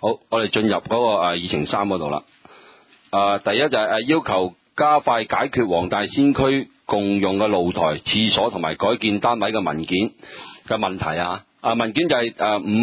好，我哋進入嗰個議程3嗰度啦。第一就係要求加快解決黃大仙區共用嘅露台、廁所同埋改建單位嘅文件嘅問題啊。文件就係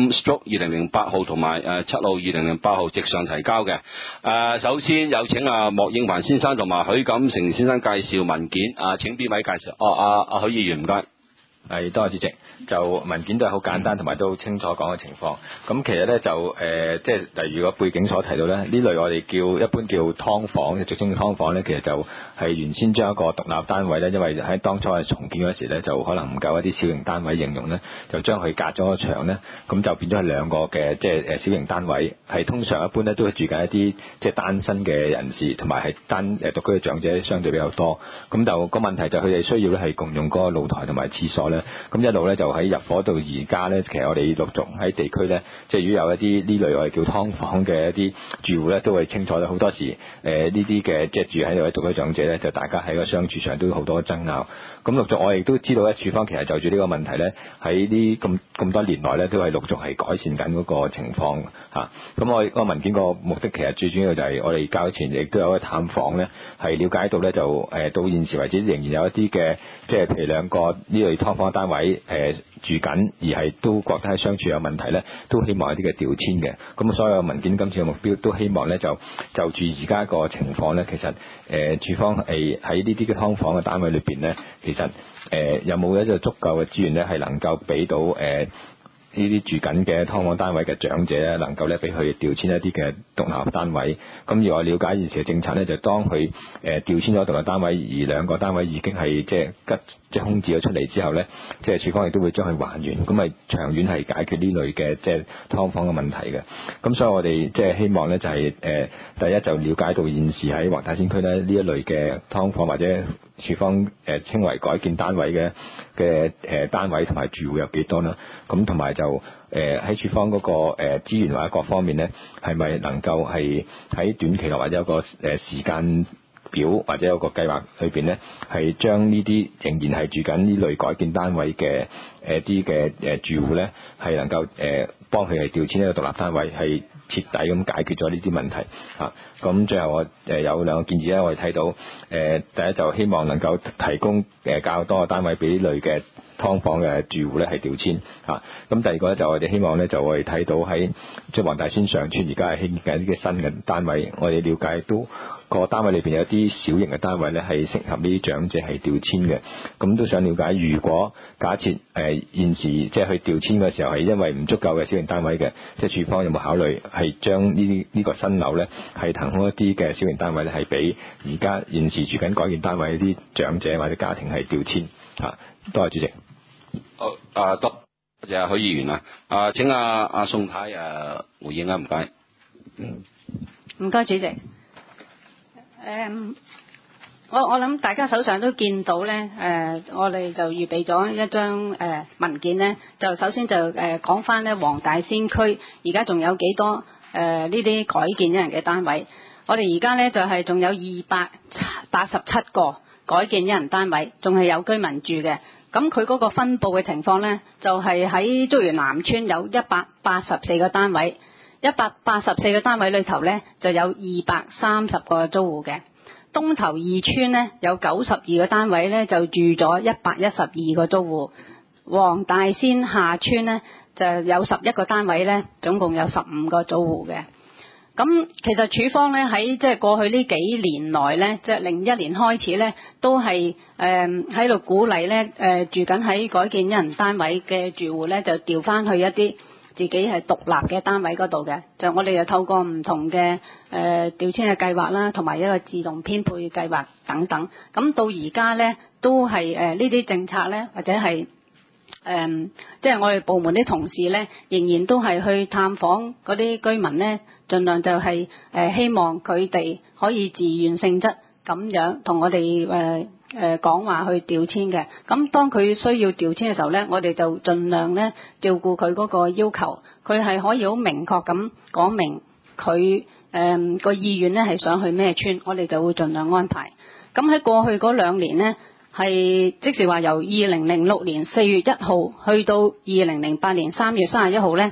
5/2008號同埋7號2008號直上提交嘅。首先有請莫應凡先生同埋許錦成先生介紹文件。請邊位介紹？許議員唔該。 係，多謝主席。就文件都係好簡單，同埋都好清楚講嘅情況。咁其實咧就即係例如個背景所提到咧，呢類我哋一般叫劏房，俗稱劏房咧，其實就係原先將一個獨立單位咧，因為喺當初係重建嗰時咧，就可能唔夠一啲小型單位應用咧，就將佢隔咗個牆咧，咁就變咗係兩個嘅即係小型單位，係通常一般咧都係住緊一啲即係單身嘅人士，同埋係獨居嘅長者相對比較多。咁就個問題就佢哋需要咧係共用嗰個露台同埋廁所咧，咁一路咧就喺入伙到而家咧，其實我哋陸續喺地區咧，即係如果有一啲呢類我哋叫劏房嘅一啲住戶咧，都會清楚咧。好多時呢啲嘅即係住喺度嘅獨居長者咧，就大家喺個相處上都有好多爭拗。咁陸續我亦都知道咧，署方其實就住呢個問題咧，喺呢咁多年來咧，都係陸續係改善緊嗰個情況嚇。咁我個文件個目的其實最主要就係我哋較前亦都有一個探訪咧，係了解到咧就到現時為止仍然有一啲嘅即係譬如兩個呢類劏房單位住緊，而係都覺得喺相處有問題咧，都希望有啲嘅調遷嘅。咁所有文件今次嘅目標都希望咧就住而家個情況咧，其實署方係喺呢啲嘅劏房嘅單位裏邊咧，其實有冇一個足夠嘅資源咧，係能夠俾到呢啲住緊嘅劏房單位嘅長者咧，能夠咧俾佢調遷一啲嘅獨立單位。咁而我了解現時嘅政策咧，就當佢調遷咗獨立單位，而兩個單位已經係即係空置咗出嚟之後咧，即係署方亦都會將佢還原，咁咪長遠係解決呢類嘅即係劏房嘅問題嘅。咁所以我哋即係希望咧就係第一就了解到現時喺黃大仙區咧呢一類嘅劏房或者署方稱為改建單位嘅單位同埋住戶有幾多啦？咁同埋就喺署方嗰個資源或者各方面咧，係咪能夠係喺短期內或者有個時間表或者有個計劃裏邊咧，係將呢啲仍然係住緊呢類改建單位嘅啲嘅住戶咧，係能夠幫佢係調遷一個獨立單位，係徹底咁解決咗呢啲問題嚇。咁最後我有兩個建議咧，我哋睇到第一就希望能夠提供較多嘅單位俾呢類嘅劏房嘅住戶咧係調遷嚇。咁第二個咧就我哋希望咧就我哋睇到喺即係黃大仙上村而家係興緊啲新嘅單位，我哋了解都個單位裏邊有啲小型嘅單位咧係適合呢啲長者係調遷嘅。咁都想了解，如果假設現時即係去調遷嘅時候係因為唔足夠嘅小型單位嘅，即係署方有冇考慮係將呢個新樓咧係騰空一啲嘅小型單位咧係俾而家現時住緊改建單位啲長者或者家庭係調遷嚇？多謝主席。 好，多謝許議員啊。請阿宋太回應啊，唔該。 唔該，主席。我諗大家手上都見到咧，我哋就預備咗一張文件咧，就首先就講翻咧黃大仙區而家仲有幾多呢啲改建一人嘅單位。我哋而家咧就係仲有287個改建一人單位，仲係有居民住嘅。咁佢嗰個分佈嘅情況咧，就係喺竹園南村有184個單位，184個單位裏頭咧就有230個租戶嘅。東頭二村咧有92個單位咧就住咗112個租戶。黃大仙下村咧就有11個單位咧，總共有15個租戶嘅。咁其實署方咧喺即係過去呢幾年來咧，即係01年開始咧，都係喺度鼓勵咧住緊喺改建一人單位嘅住戶咧，就調翻去一啲自己係獨立嘅單位嗰度嘅。就我哋又透過唔同嘅調遷嘅計劃啦，同埋一個自動編配計劃等等。咁到而家咧都係呢啲政策咧，或者係即係我哋部門啲同事咧，仍然都係去探訪嗰啲居民咧，盡量就係希望佢哋可以自願性質咁樣同我哋講話去調遷嘅。咁當佢需要調遷嘅時候咧，我哋就盡量咧照顧佢嗰個要求，佢係可以好明確咁講明佢個意願咧係想去咩村，我哋就會盡量安排。咁喺過去嗰2年咧，係即是話由2006年4月1號去到2008年3月31號咧，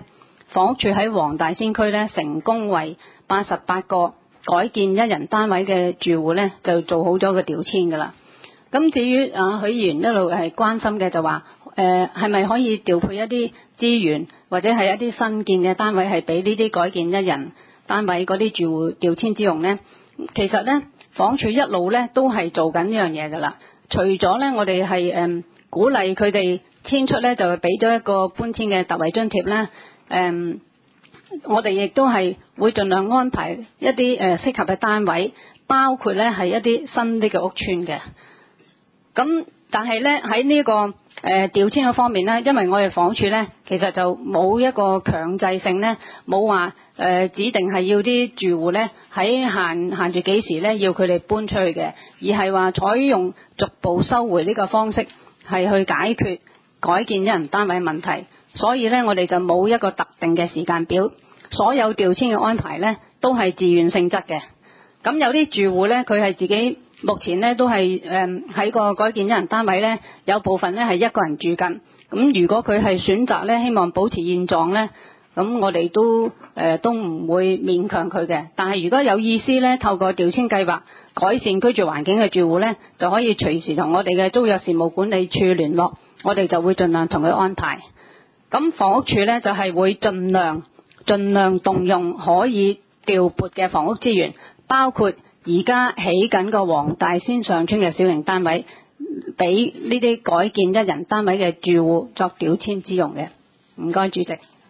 房屋署喺黃大仙區咧成功為88個改建一人單位嘅住戶咧就做好咗個調遷㗎啦。咁至於許議員一路係關心嘅就話係咪可以調配一啲資源或者係一啲新建嘅單位係俾呢啲改建一人單位嗰啲住戶調遷之用呢？其實呢，房屋署一路呢都係做緊呢樣嘢㗎啦。除咗呢，我哋係鼓勵佢哋遷出呢，就係俾咗一個搬遷嘅特惠津貼呢。我哋亦都係會盡量安排一啲適合嘅單位，包括呢係一啲新啲嘅屋邨嘅。咁但係呢，喺呢個調遷嘅方面呢，因為我哋房屋署呢，其實就冇一個強制性呢，冇話指定係要啲住戶呢喺限住幾時呢要佢哋搬出去嘅，而係話採用逐步收回呢個方式係去解決改建一人單位問題。所以呢，我哋就冇一個特定嘅時間表，所有調遷嘅安排呢都係自願性質嘅。咁有啲住戶呢，佢係自己目前呢都係喺個改建一人單位呢，有部分呢係一個人住緊。咁如果佢係選擇呢，希望保持現狀呢，咁我哋都唔會勉強佢嘅。但係如果有意思呢，透過調遷計劃改善居住環境嘅住戶呢，就可以隨時同我哋嘅租約事務管理處聯絡，我哋就會盡量同佢安排。咁房屋署呢，就係會盡量動用可以調撥嘅房屋資源，包括而家起緊個黃大仙上村嘅小型單位，俾呢啲改建一人單位嘅住戶作調遷之用嘅。唔該，主席。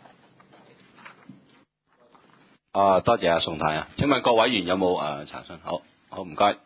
多謝宋太啊。請問各委員有冇查詢？好唔該。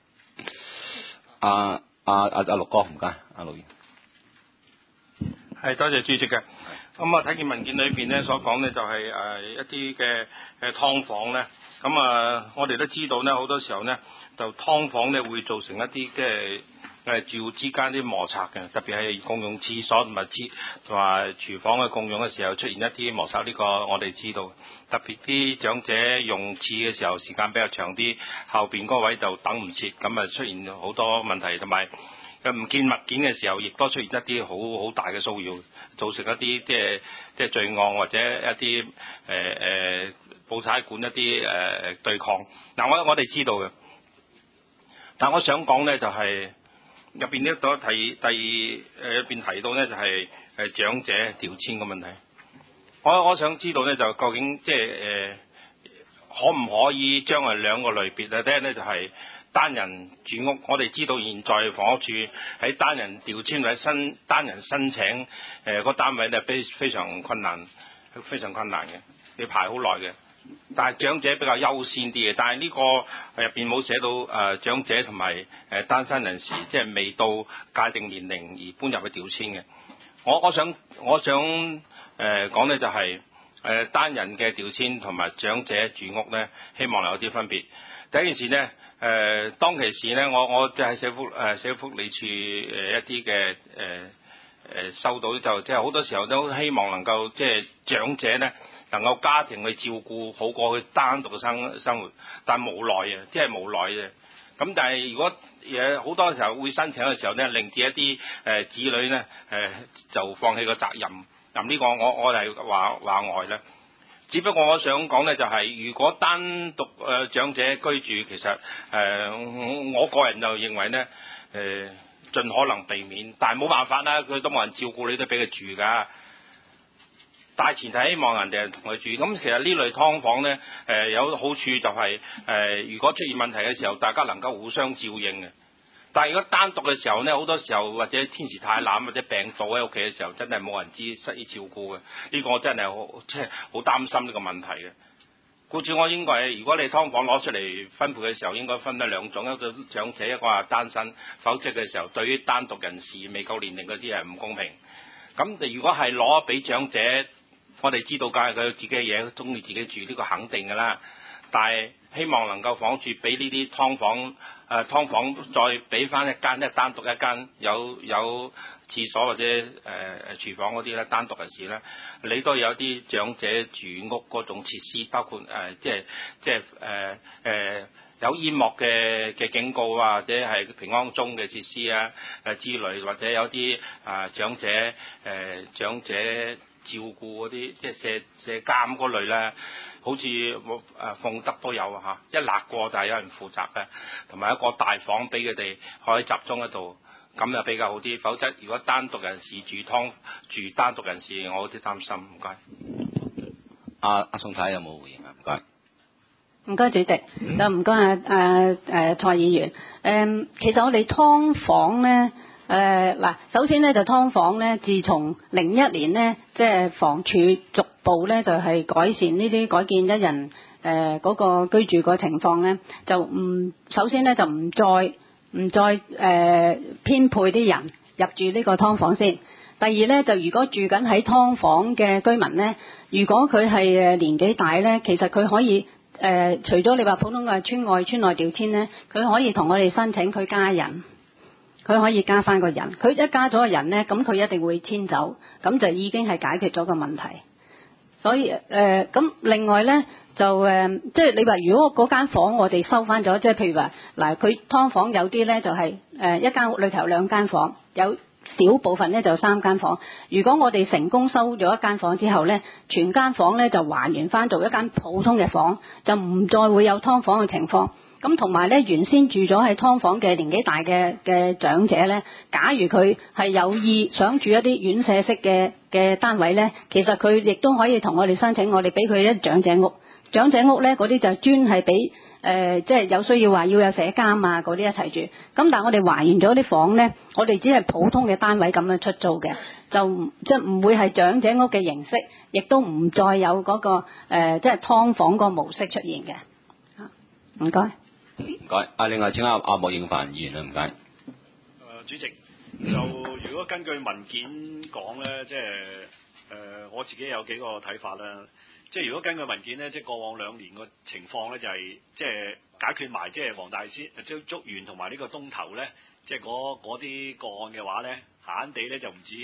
陸哥唔該，陸議員。 係多謝主席嘅。咁啊，睇見文件裏邊咧所講咧就係一啲嘅劏房咧，咁我哋都知道咧好多時候咧就劏房咧會造成一啲嘅住戶之間啲摩擦嘅，特別係共用廁所同埋廚房嘅共用嘅時候出現一啲摩擦，呢個我哋知道。特別啲長者用廁嘅時候時間比較長啲，後邊嗰位就等唔切，咁啊出現好多問題，同埋唔見物件嘅時候，亦都出現一啲好大嘅騷擾，造成一啲即係罪案或者一啲報差館一啲對抗。嗱，我哋知道嘅，但我想講咧就係入邊呢度入邊提到咧就係長者調遷嘅問題。我想知道咧就究竟即係可唔可以將係兩個類別咧？第一咧就係單人住屋，我哋知道現在房屋署喺單人調遷或者單人申請個單位咧非常困難嘅，要排好耐嘅。但係長者比較優先啲嘅，但係呢個入邊冇寫到長者同埋單身人士即係未到界定年齡而搬入去調遷嘅。我想講咧就係單人嘅調遷同埋長者住屋咧，希望有啲分別。第一件事咧，當其時咧，我就喺社會福利處一啲嘅收到就即係好多時候都希望能夠即係長者咧能夠家庭去照顧好過佢單獨嘅生活，但無奈啊，即係無奈嘅。咁但係如果好多時候會申請嘅時候咧，令至一啲子女咧就放棄個責任。咁呢個我係話外咧。只不過我想講咧就係，如果單獨長者居住，其實我個人就認為咧盡可能避免，但係冇辦法啦，佢都冇人照顧你，都俾佢住㗎。大前提希望人哋同佢住。咁其實呢類劏房咧有好處就係如果出現問題嘅時候，大家能夠互相照應嘅。但係如果單獨嘅時候咧，好多時候或者天時太冷或者病倒喺屋企嘅時候，真係冇人知失於照顧嘅。呢個我真係即係好擔心呢個問題嘅。故此我應該如果你劏房攞出嚟分配嘅時候，應該分得兩種，一個長者，一個係單身。否則嘅時候，對於單獨人士未夠年齡嗰啲係唔公平。咁如果係攞俾長者，我哋知道梗係佢有自己嘅嘢，中意自己住，呢個肯定㗎啦。但係希望能夠房署俾呢啲劏房再俾翻一間，單獨一間有廁所或者廚房嗰啲咧，單獨人士咧，你都有啲長者住屋嗰種設施，包括有煙幕嘅警告啊，或者係平安鐘嘅設施啊之類，或者有啲長者照顧嗰啲即係社監嗰類咧，好似鳳德都有一勒過，但係有人負責嘅，同埋一個大房俾佢哋可以集中喺度，咁就比較好啲。否則如果單獨人士住單獨人士，我有啲擔心。唔該。 阿宋太有冇回應啊？唔該。 唔該主席，就唔該蔡議員。其實我哋劏房咧，嗱，首先咧就劏房咧，自從01年咧，即係房署逐步咧就係改善呢啲改建一人嗰個居住個情況咧，就首先咧就唔再編配啲人入住呢個劏房先。第二咧就如果住緊喺劏房嘅居民咧，如果佢係年紀大咧，其實佢可以除咗你話普通嘅村外調遷咧，佢可以同我哋申請佢加人，佢可以加翻個人。佢一加咗個人咧，咁佢一定會遷走，咁就已經係解決咗個問題。所以咁另外咧就即係你話如果嗰間房我哋收翻咗，即係譬如話嗱，佢劏房有啲咧就係一間屋裏頭有2間房，有少部分咧就3間房。如果我哋成功收咗一間房之後咧，全間房咧就還原翻做一間普通嘅房，就唔再會有劏房嘅情況。咁同埋咧，原先住咗喺劏房嘅年紀大嘅長者咧，假如佢係有意想住一啲院舍式嘅單位咧，其實佢亦都可以同我哋申請，我哋俾佢一長者屋。長者屋咧嗰啲就專係俾即係有需要話要有社監啊嗰啲一齊住。咁但係我哋還原咗啲房咧，我哋只係普通嘅單位咁樣出租嘅，就即係唔會係長者屋嘅形式，亦都唔再有嗰個即係劏房個模式出現嘅。唔該。 唔該。另外請阿莫應凡議員啦，唔該。 主席，就如果根據文件講咧，即係我自己有幾個睇法啦。即係如果根據文件咧，即係過往2年個情況咧，就係即係解決埋即係黃大仙、竹園同埋呢個東頭咧，即係嗰啲個案嘅話咧，閒閒地咧就唔止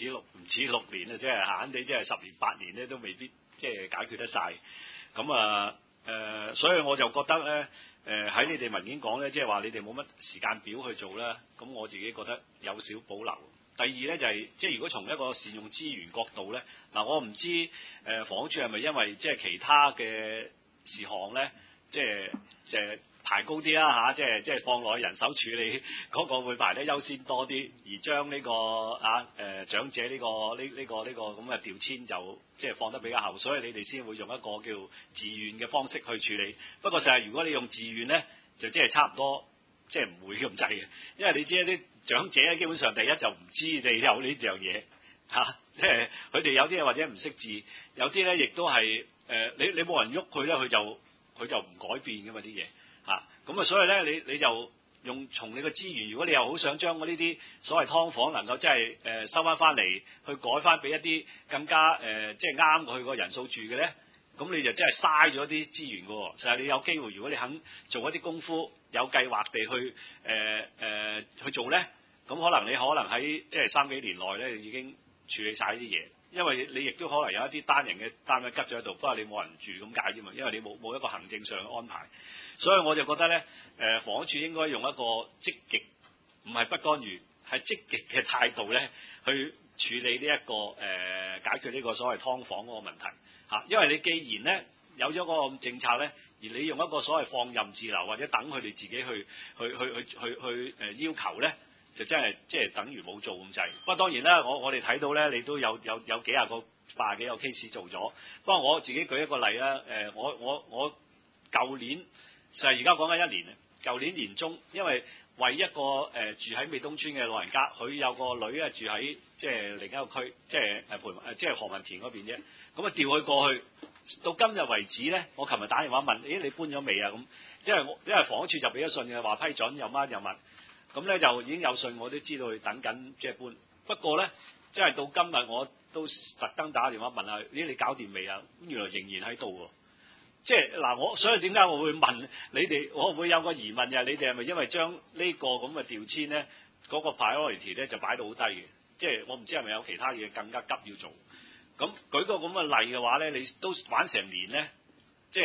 6年啊，即係閒閒地即係10年8年咧都未必即係解決得晒。咁所以我就覺得咧，喺你哋文件講咧，即係話你哋冇乜時間表去做啦。咁我自己覺得有少保留。第二咧就係即係如果從一個善用資源角度咧，嗱我唔知房屋署係咪因為即係其他嘅事項咧，即係排高啲啦即係放落去人手處理嗰個會排得優先多啲，而將呢個長者呢個咁嘅調遷就即係放得比較後，所以你哋先會用一個叫自願嘅方式去處理。不過實係如果你用自願咧，就即係差唔多即係唔會咁滯嘅，因為你知啲長者咧基本上第一就唔知你有呢樣嘢即係佢哋有啲嘢或者唔識字，有啲咧亦都係你冇人喐佢咧，佢就唔改變㗎嘛啲嘢咁啊，所以咧你就用從你個資源，如果你又好想將呢啲所謂劏房能夠即係收翻嚟，去改翻俾一啲更加即係啱佢個人數住嘅咧，咁你就真係嘥咗啲資源㗎喎。實係你有機會，如果你肯做一啲功夫，有計劃地去做咧，咁可能喺即係3幾年內咧已經處理晒呢啲嘢，因為你亦都可能有一啲單人嘅單位吉咗喺度，不過你冇人住咁解啫嘛，因為你冇一個行政上嘅安排。所以我就覺得咧，房屋署應該用一個積極，唔係不干預，係積極嘅態度咧，去處理呢一個解決呢個所謂劏房嗰個問題因為你既然咧有咗嗰個政策咧，而你用一個所謂放任自流或者等佢哋自己去要求咧，就真係即係等於冇做咁滯。不過當然啦，我哋睇到咧，你都有幾廿個80幾個 case 做咗。不過我自己舉一個例啦，我舊年就係而家講緊1年，舊年年中，因為為一個住喺美東村嘅老人家，佢有個女住喺即係另一個區，即係何文田嗰邊啫。咁啊調佢過去，到今日為止咧，我琴日打電話問，你搬咗未啊？咁因為房屋署就俾咗信嘅，話批准又乜又乜，咁咧就已經有信，我都知道佢等緊即係搬。不過咧，即係到今日我都特登打電話問下，你搞掂未啊？原來仍然喺度喎。即係嗱，所以點解我會問你哋？我會有個疑問嘅，你哋係咪因為將呢個咁嘅調遷咧，嗰個 priority 咧就擺到好低嘅？即係我唔知係咪有其他嘢更加急要做？咁舉個咁嘅例嘅話咧，你都玩成年咧，即係我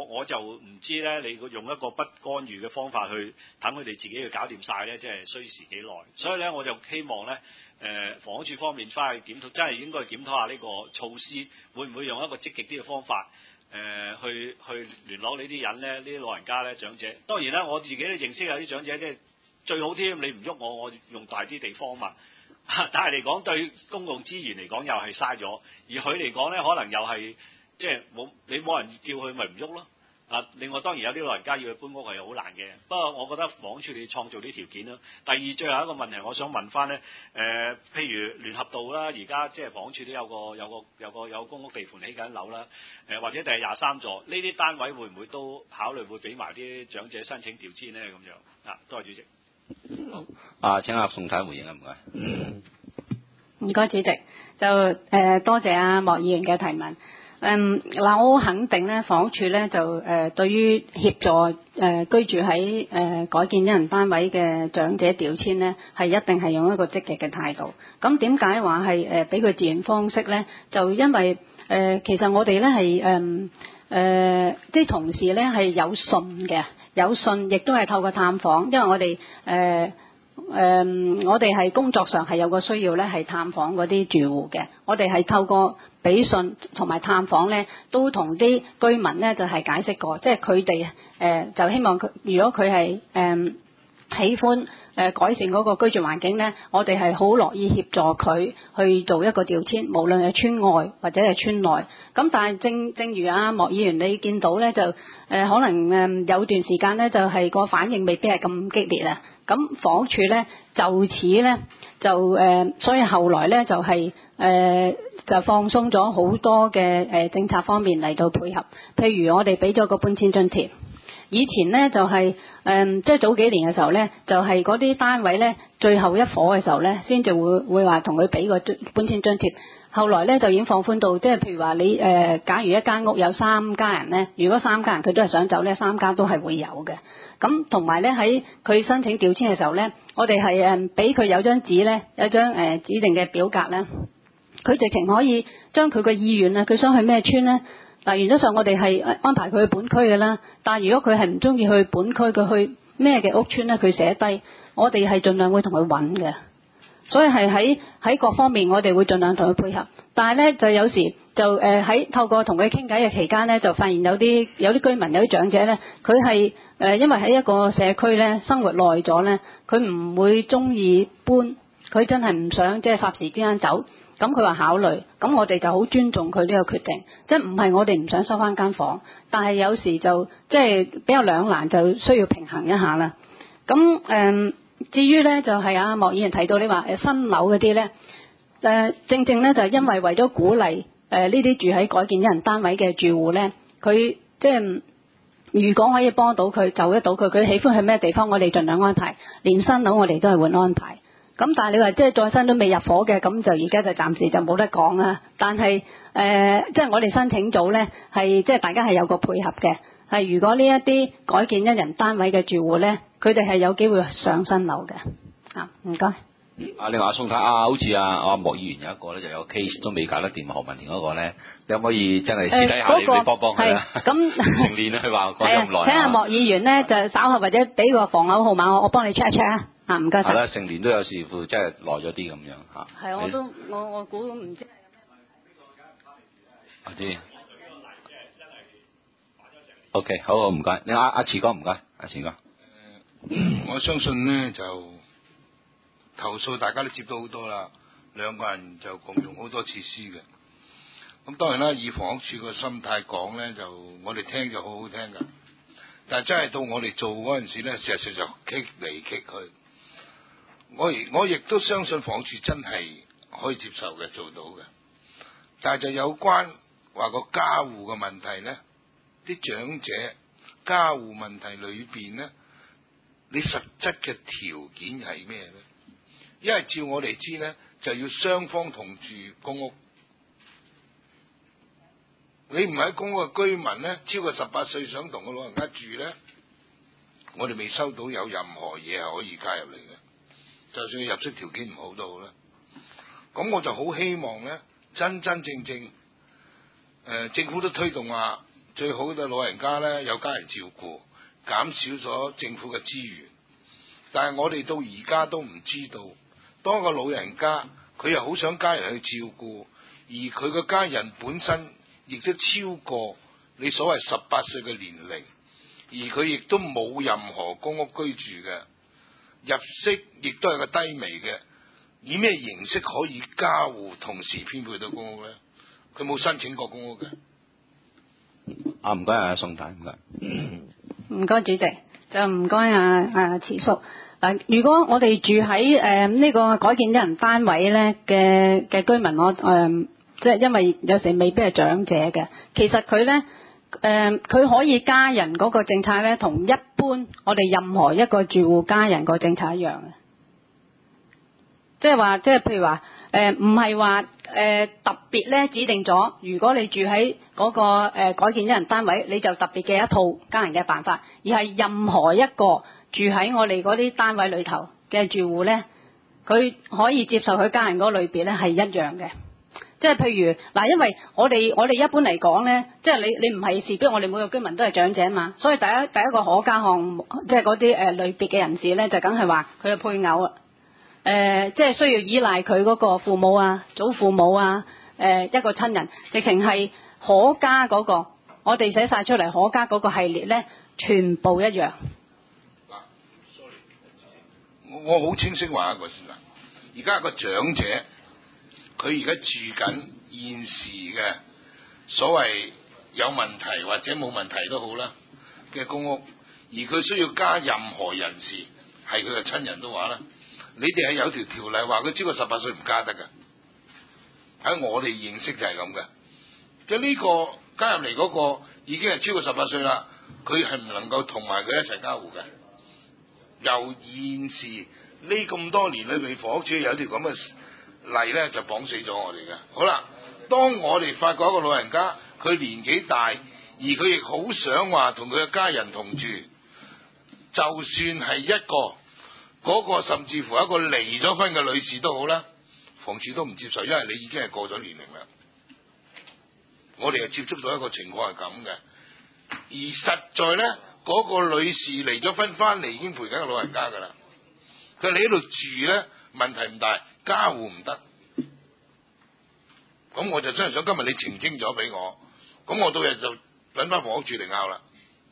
我就唔知咧，你用一個不干預嘅方法去等佢哋自己去搞掂晒咧，即係需時幾耐。所以咧，我就希望咧，房屋署方面翻去檢討，真係應該檢討下呢個措施，會唔會用一個積極啲嘅方法，去聯絡呢啲人咧，呢啲老人家咧，長者。當然啦，我自己都認識有啲長者，即係最好添，你唔喐我用大啲地方嘛。但係嚟講對公共資源嚟講又係嘥咗，而佢嚟講咧可能又係即係你冇人叫佢咪唔喐咯。另外當然有啲老人家要去搬屋係好難嘅，不過我覺得房屋署你創造啲條件啦。第二最後一個問題，我想問翻咧，譬如聯合道啦，而家即係房屋署都有公屋地盤起緊樓啦，或者第23座呢啲單位會唔會都考慮會俾埋啲長者申請調遷咧咁樣？多謝主席。 好，請阿宋太回應啊，唔該。 唔該主席，就多謝阿莫議員嘅提問。嗱，我好肯定咧，房屋署咧就對於協助居住喺改建一人單位嘅長者調遷咧，係一定係用一個積極嘅態度。咁點解話係俾佢自然方式咧？就因為其實我哋咧係啲同事咧係有信嘅，有信亦都係透過探訪，因為我哋我哋係工作上係有個需要咧，係探訪嗰啲住戶嘅。我哋係透過俾信同埋探訪咧，都同啲居民咧就係解釋過，即係佢哋就希望佢，如果佢係喜歡改善嗰個居住環境咧，我哋係好樂意協助佢去做一個調遷，無論係村外或者係村內。咁但係正如阿莫議員你見到咧，就可能有段時間咧就係個反應未必係咁激烈啊。咁房屋署咧就此咧就所以後來咧就係就放鬆咗好多嘅政策方面嚟到配合，譬如我哋俾咗個搬遷津貼。以前咧就係即係早幾年嘅時候咧，就係嗰啲單位咧最後一伙嘅時候咧，先至會話同佢俾個搬遷津貼。後來咧就已經放寬到，即係譬如話你假如一間屋有3家人咧，如果3家人佢都係想走咧，3家都係會有嘅。咁同埋咧喺佢申請調遷嘅時候咧，我哋係俾佢有張紙咧，有張指定嘅表格咧，佢直情可以將佢個意願啊，佢想去咩村咧。嗱，原則上我哋係安排佢去本區嘅啦，但係如果佢係唔中意去本區，佢去咩嘅屋村咧，佢寫低，我哋係盡量會同佢揾嘅。所以係喺各方面，我哋會盡量同佢配合。但係咧就有時就喺透過同佢傾偈嘅期間咧，就發現有啲居民有啲長者咧，佢係因為喺一個社區咧生活耐咗咧，佢唔會中意搬，佢真係唔想即係霎時之間走。咁佢話考慮，咁我哋就好尊重佢呢個決定，即係唔係我哋唔想收翻間房，但係有時就即係比較兩難，就需要平衡一下啦。咁至於咧就係阿莫議員提到你話新樓嗰啲咧，正正咧就係因為為咗鼓勵呢啲住喺改建一人單位嘅住戶咧，佢即係如果可以幫到佢就得到佢喜歡去咩地方，我哋盡量安排，連新樓我哋都係會安排。咁但係你話即係再新都未入伙嘅，咁就而家就暫時就冇得講啦。但係即係我哋申請組咧，係即係大家係有個配合嘅。係如果呢一啲改建一人單位嘅住戶咧，佢哋係有機會上新樓嘅。唔該。 另外阿宋太好似阿莫議員有一個咧，就有 case 都未搞得掂何文田嗰個咧，你可唔可以真係私底下你幫佢啦？咁成年佢話講咗咁耐。 請阿莫議員咧就稍後或者俾個房口號碼我幫你 check 一 check 啊。唔該晒。 係啦，成年都有視乎，即係耐咗啲咁樣嚇。 係，我估唔知。 我知。OK， 好唔該。你阿慈哥唔該，阿慈哥。 我相信呢，就投訴大家都接到好多啦，兩個人就共用好多設施嘅。咁當然啦，以房屋署個心態講呢，就我哋聽就好好聽㗎，但係真係到我哋做嗰陣時呢，事實上就棘嚟棘去。我亦都相信房署真係可以接受嘅，做到嘅。但係就有關話個家戶嘅問題呢，啲長者家戶問題裏邊呢，你實質嘅條件係咩呢？因為照我哋知呢，就要雙方同住公屋。你唔係喺公屋嘅居民呢，超過18歲想同個老人家住呢，我哋未收到有任何嘢係可以加入嚟嘅。就算入息條件唔好都好啦，咁我就好希望呢，真正政府都推動話最好嘅老人家呢，有家人照顧，減少咗政府嘅資源。但係我哋到而家都唔知道，當個老人家佢又好想家人去照顧，而佢個家人本身亦都超過你所謂18歲嘅年齡，而佢亦都冇任何公屋居住嘅，入息亦都係個低微嘅，以咩形式可以家戶同時編配到公屋呢？佢冇申請過公屋嘅。 唔該啊，宋太，唔該。 唔該主席，就唔該啊慈叔。嗱，如果我哋住喺呢個改建一人單位咧嘅居民，即係因為有時未必係長者嘅，其實佢咧佢可以加人嗰個政策咧，同一般我哋任何一個住戶加人個政策一樣嘅，即係話，即係譬如話唔係話特別咧指定咗，如果你住喺嗰個改建一人單位，你就特別嘅一套加人嘅辦法，而係任何一個住喺我哋嗰啲單位裏頭嘅住戶咧，佢可以接受佢加人嗰個類別咧係一樣嘅。即係譬如嗱，因為我哋一般嚟講咧，即係你唔係事必我哋每個居民都係長者嘛，所以第一個可加項目，即係嗰啲類別嘅人士咧，就梗係話佢嘅配偶啊，即係需要依賴佢嗰個父母啊、祖父母啊，一個親人，直情係可加嗰個，我哋寫晒出嚟可加嗰個系列咧，全部一樣。 我好清晰話一個先啦，而家個長者佢而家住緊現時嘅所謂有問題或者冇問題都好啦嘅公屋，而佢需要加任何人士係佢嘅親人都話啦，你哋係有條條例話佢超過18歲唔加得㗎，喺我哋認識就係咁嘅，即係呢個加入嚟嗰個已經係超過18歲啦，佢係唔能夠同埋佢一齊加戶嘅。由現時呢咁多年裏面，房屋署有條咁嘅例咧，就綁死咗我哋嘅。好啦，當我哋發覺一個老人家佢年紀大，而佢亦好想話同佢嘅家人同住，就算係一個嗰個甚至乎一個離咗婚嘅女士都好啦，房署都唔接受，因為你已經係過咗年齡啦。我哋係接觸到一個情況係咁嘅，而實在咧。嗰個女士離咗婚翻嚟已經陪緊個老人家㗎啦，佢你喺度住咧問題唔大，家戶唔得，咁我就真係想今日你澄清咗俾我，咁我到日就揾翻房屋署嚟拗啦。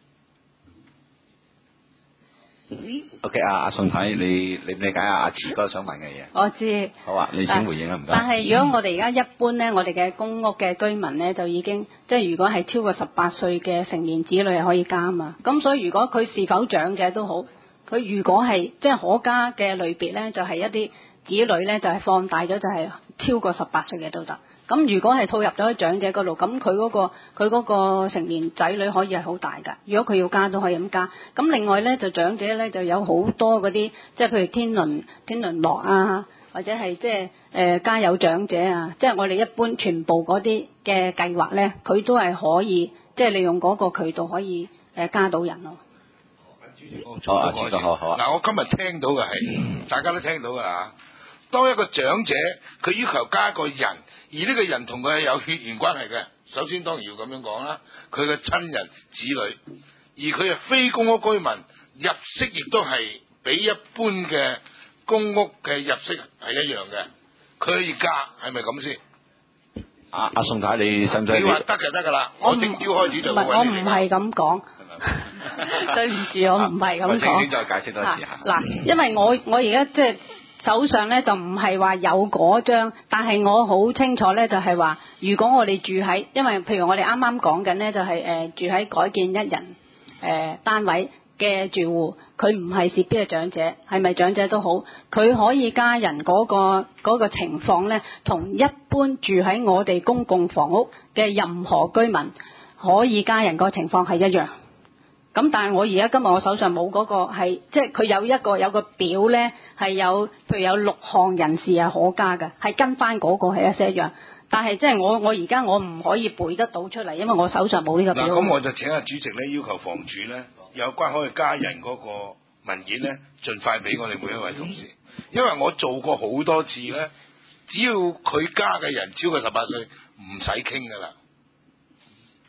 OK， 阿宋太，你理唔理解阿慈哥想問嘅嘢？ 我知。 好啊，你請回應啊，唔該。 但係如果我哋而家一般咧，我哋嘅公屋嘅居民咧就已經，即係如果係超過18歲嘅成年子女係可以加嘛。咁所以如果佢是否長者都好，佢如果係即係可加嘅類別咧，就係一啲子女咧就係放大咗，就係超過18歲嘅都得。咁如果係套入咗喺長者嗰度，咁佢嗰個成年仔女可以係好大㗎。如果佢要加都可以咁加。咁另外咧就長者咧就有好多嗰啲，即係譬如天倫樂啊，或者係即係家有長者啊，即係我哋一般全部嗰啲嘅計劃咧，佢都係可以即係利用嗰個渠道可以加到人咯。 好啊，主席好啊。 嗱，我今日聽到嘅係大家都聽到㗎嚇。當一個長者佢要求加一個人，而呢個人同佢係有血緣關係嘅，首先當然要咁樣講啦，佢嘅親人子女，而佢係非公屋居民，入息亦都係比一般嘅公屋嘅入息係一樣嘅，佢可以加，係咪咁先？ 阿宋太，你使唔使？ 你話得就得㗎啦，我聽朝開始就會我唔係咁講。對唔住，我唔係咁講。 我請再解釋多次嚇。 嗱，因為我而家即係手上咧就唔係話有嗰張，但係我好清楚咧就係話，如果我哋住喺，因為譬如我哋啱啱講緊咧就係住喺改建一人單位嘅住戶，佢唔係事必係長者，係咪長者都好，佢可以加人嗰個情況咧，同一般住喺我哋公共房屋嘅任何居民可以加人個情況係一樣。咁但係我而家今日我手上冇嗰個係，即係佢有個表咧，係有譬如有6項人士係可加嘅，係跟翻嗰個係一些樣。但係即係我而家我唔可以背得到出嚟，因為我手上冇呢個表。 咁我就請阿主席咧要求房署咧有關可以加人嗰個文件咧，盡快俾我哋每一位同事，因為我做過好多次咧，只要佢加嘅人超過18歲，唔使傾噶啦。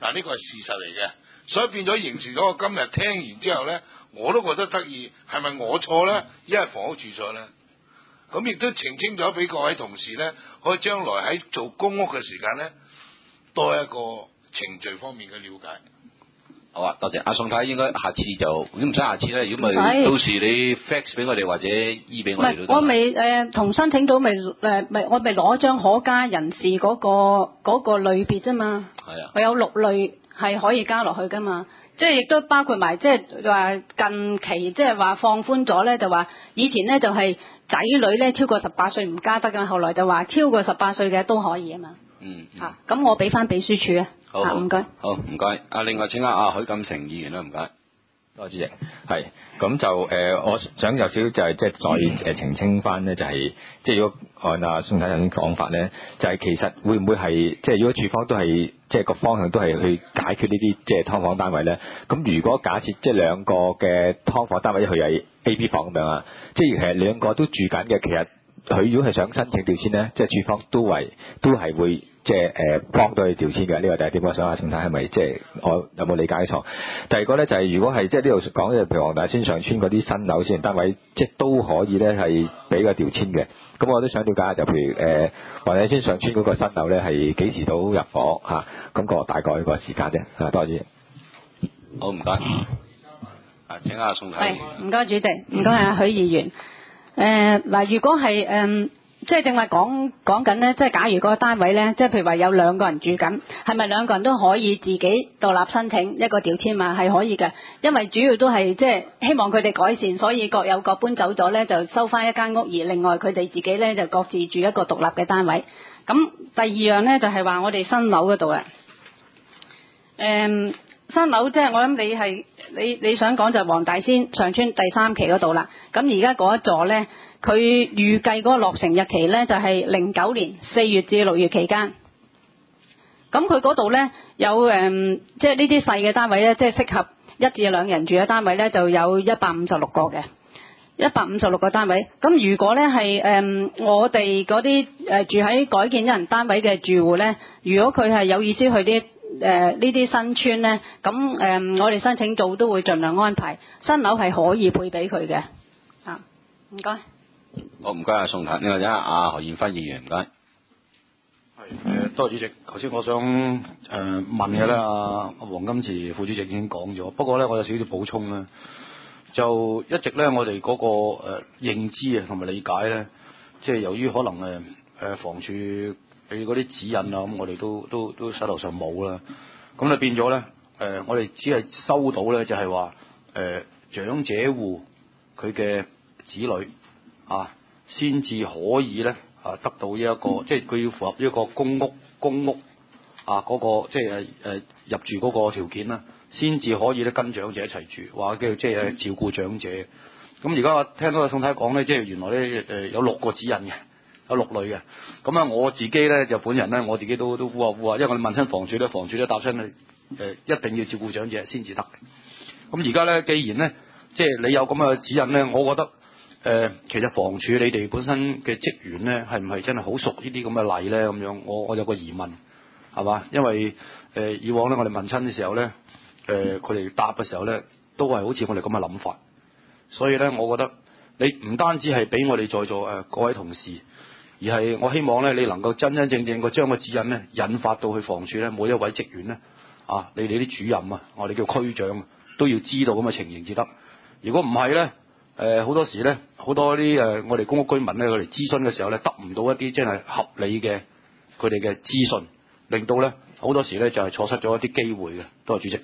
嗱，呢個係事實嚟嘅，所以變咗形成咗我今日聽完之後呢，我都覺得得意，係咪我錯呢？因為房屋處錯呢？咁亦都澄清咗俾各位同事呢，可以將來喺做公屋嘅時間呢，多一個程序方面嘅了解。 好啊，多謝阿宋太，應該下次就如果唔使下次咧，如果咪到時你 fax 俾我哋或者 E 俾我哋都得。 我未同申請組我未攞張可加人士嗰個類別啫嘛。 係啊。 我有6類係可以加落去噶嘛，即係亦都包括埋即係話近期即係話放寬咗咧，就話以前咧就係仔女咧超過18歲唔加得噶，後來就話超過18歲嘅都可以啊嘛。咁我俾翻秘書處啊。 好，唔該。好，唔該。另外請阿許錦成議員啦，唔該。 多謝主席。係，咁就我想有少少就係即係再澄清翻咧，就係即係如果按阿宋太頭先講法咧，就係其實會唔會係即係如果處方都係即係個方向都係去解決呢啲即係劏房單位咧？咁如果假設即係兩個嘅劏房單位佢係 A、B 房咁樣啊，即係其實兩個都住緊嘅，其實佢如果係想申請調遷咧，即係處方都係會。即係幫到佢調遷嘅，呢個第一點。我想阿宋太係咪即係我有冇理解錯？第二個咧就係、是、如果係即係呢度講嘅，譬如黃大仙上村嗰啲新樓私人單位，即係都可以咧係俾個調遷嘅。咁我都想了解下，就譬如黃大仙上村嗰個新樓咧係幾時到入伙嚇？咁個大概個時間啫。多謝。 好，唔該。請阿宋太。 唔該主席，唔該阿許議員。嗱，如果係即係正話講緊咧，即係假如嗰個單位咧，即係譬如話有2個人住緊，係咪2個人都可以自己獨立申請一個調遷嘛？係可以嘅，因為主要都係即係希望佢哋改善，所以各有各搬走咗咧，就收翻一間屋，而另外佢哋自己咧就各自住一個獨立嘅單位。咁第二樣咧就係話我哋新樓嗰度啊，新樓即係我諗你想講就係黃大仙上村第3期嗰度啦。咁而家嗰一座咧。佢預計嗰個落成日期咧就係09年4月至6月期間。咁佢嗰度咧有即係呢啲細嘅單位咧，即係適合1至2人住嘅單位咧，就有156個嘅，156個單位。咁如果咧係我哋嗰啲住喺改建一人單位嘅住戶咧，如果佢係有意思去啲呢啲新村咧，咁我哋申請組都會盡量安排新樓係可以配俾佢嘅。唔該。 好，唔該阿宋太，另外阿何燕輝議員，唔該。 多謝主席。頭先我想問嘅咧，阿黃金池副主席已經講咗，不過咧我有少少補充啦。就一直咧我哋嗰個認知啊同埋理解咧，即係由於可能房署俾嗰啲指引啊，咁我哋都手頭上冇啦。咁就變咗咧我哋只係收到咧就係話長者戶佢嘅子女。先至可以咧得到呢一個，即係佢要符合呢一個公屋嗰個即係入住嗰個條件啦，先至可以咧跟長者一齊住，或者即係照顧長者。咁而家我聽到阿宋太講咧，即係原來咧有6個指引嘅，有6類嘅。咁啊我自己咧就本人咧，我自己都呼啊，因為我哋問親房署咧，房署都答親你一定要照顧長者先至得嘅。咁而家咧，既然咧即係你有咁嘅指引咧，我覺得。其實房署你哋本身嘅職員咧，係唔係真係好熟呢啲咁嘅例咧？咁樣，我有個疑問，係嘛？因為以往咧，我哋問親嘅時候咧，佢哋答嘅時候咧，都係好似我哋咁嘅諗法。所以咧，我覺得你唔單止係俾我哋在座各位同事，而係我希望咧，你能夠真真正正個將個指引咧，引發到去房署咧，每一位職員咧，你哋啲主任啊，我哋叫區長都要知道咁嘅情形至得。如果唔係咧，好多時咧，好多啲我哋公屋居民咧，佢哋諮詢嘅時候咧，得唔到一啲真係合理嘅佢哋嘅資訊，令到咧好多時咧就係錯失咗一啲機會嘅。多謝主席。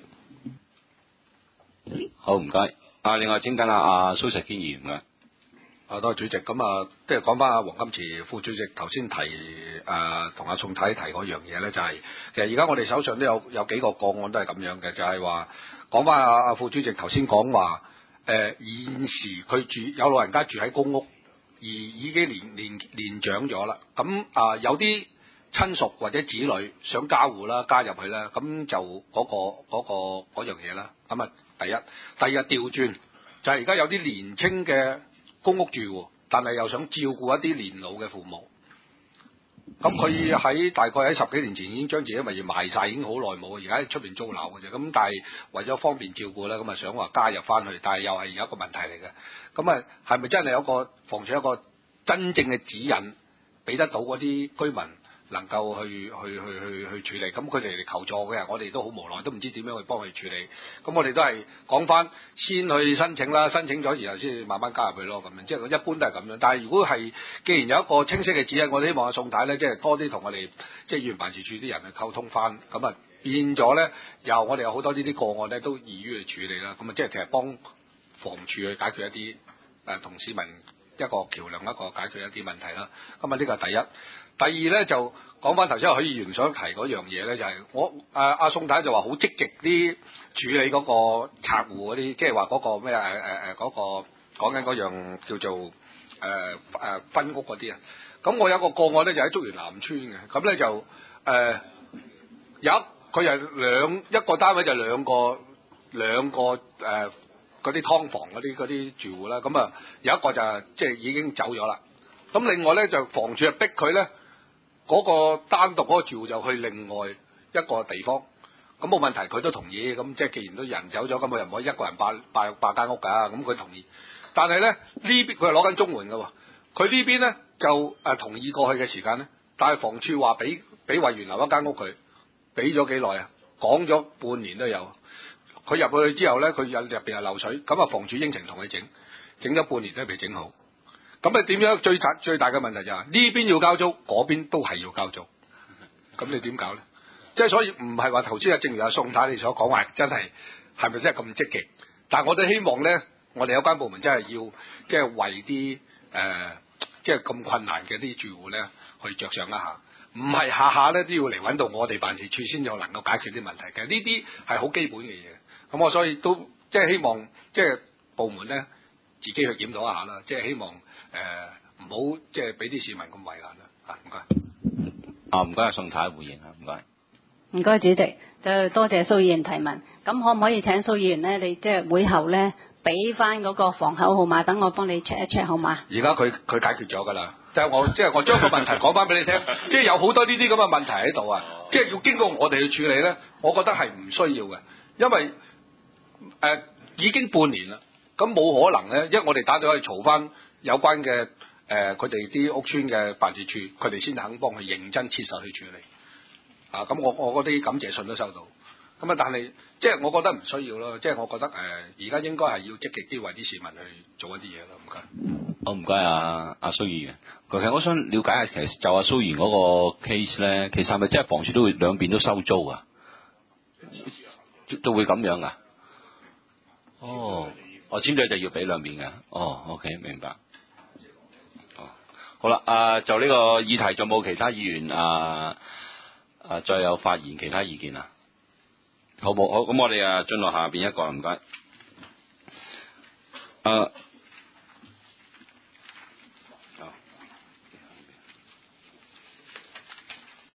好，唔該。另外請緊阿蘇石堅議員嘅。 多謝主席。咁即係講翻阿黃金池副主席頭先提同阿宋太提嗰樣嘢咧，就係其實而家我哋手上都有幾個個案都係咁樣嘅，就係話講翻阿副主席頭先講話。現時佢有老人家住喺公屋，而已經年長咗啦。咁有啲親屬或者子女想加戶啦，加入去啦，咁就嗰樣嘢啦。咁第一，第二調轉就係而家有啲年青嘅公屋住戶，但係又想照顧一啲年老嘅父母。 咁佢喺大概喺10幾年前已經將自己物業賣晒，已經好耐冇，而家喺出邊租樓嘅啫。咁但係為咗方便照顧咧，咁啊想話加入翻去，但係又係有一個問題嚟嘅。咁啊係咪真係有個房署一個真正嘅指引，俾得到嗰啲居民能夠去處理？咁佢哋嚟求助嘅，我哋都好無奈，都唔知點樣去幫佢處理。咁我哋都係講翻先去申請啦，申請咗然後先慢慢加入去咯，咁樣即係一般都係咁樣。但係如果係既然有一個清晰嘅指引，我哋希望阿宋太咧，即係多啲同我哋即係議員辦事處啲人去溝通翻，咁啊變咗咧，我哋有好多呢啲個案咧都易於去處理啦。咁啊即係其實幫房署去解決一啲同市民一個橋梁，一個解決一啲問題啦。咁啊呢個係第一。第二咧就講翻頭先許議員想提嗰樣嘢咧，就係阿宋太就話好積極啲處理嗰個拆戶嗰啲，即係話嗰個咩嗰個講緊嗰樣叫做分屋嗰啲啊。咁我有個個案咧就喺竹園南村嘅，咁咧就佢係一個單位就兩個嗰啲劏房嗰啲住戶啦，咁啊有一個就即係已經走咗啦。咁另外咧就房署就逼佢咧嗰個單獨嗰個住戶就去另外一個地方，咁冇問題，佢都同意。咁即係既然都人走咗，咁佢又唔可以一個人霸間屋㗎，咁佢同意。但係咧呢邊佢係攞緊綜援㗎喎，佢呢邊咧就同意過去嘅時間咧，但係房署話俾委員留一間屋佢，俾咗幾耐啊？講咗半年都有。佢入去之後咧，佢入邊係漏水，咁啊房署應承同佢整咗半年都未整好。咁啊點樣最大嘅問題就係呢邊要交租，嗰邊都係要交租，咁你點搞咧？即係所以唔係話頭先正如阿宋太你所講話，係咪真係咁積極？但係我都希望咧，我哋有關部門真係要即係為啲即係咁困難嘅啲住戶咧去着想一下，唔係下下咧都要嚟揾到我哋辦事處先有能夠解決啲問題嘅。呢啲係好基本嘅嘢。咁我所以都即係希望即係部門咧自己去檢討一下啦，即係希望唔好即係俾啲市民咁為難啦。唔該。 唔該阿宋太回應啊，唔該。 唔該主席，就多謝蘇議員提問。咁可唔可以請蘇議員咧？你即係會後咧俾翻嗰個房口號碼，等我幫你 check 一 check 好嗎？ 而家佢解決咗㗎啦，就係我將個問題講翻俾你聽，即係有好多呢啲咁嘅問題喺度啊，即係要經過我哋去處理咧，我覺得係唔需要嘅，因為已經半年啦，咁冇可能咧，因為我哋打咗去嘈翻有關嘅佢哋啲屋邨嘅辦事處，佢哋先肯幫佢認真切實去處理。咁我嗰啲感謝信都收到，咁啊但係即係我覺得唔需要咯，即係我覺得而家應該係要積極啲為啲市民去做一啲嘢咯，唔該。 好唔該阿蘇議員，其實我想了解下，其實就阿蘇議員嗰個 case 咧，其實係咪即係房署都會兩邊都收租啊？都會咁樣噶？哦，我簽咗就要俾兩邊嘅。哦 ，OK， 明白。哦，好啦，就呢個議題，仲冇其他議員再有發言其他意見啊？好冇？好，咁我哋進落下邊一個，唔該。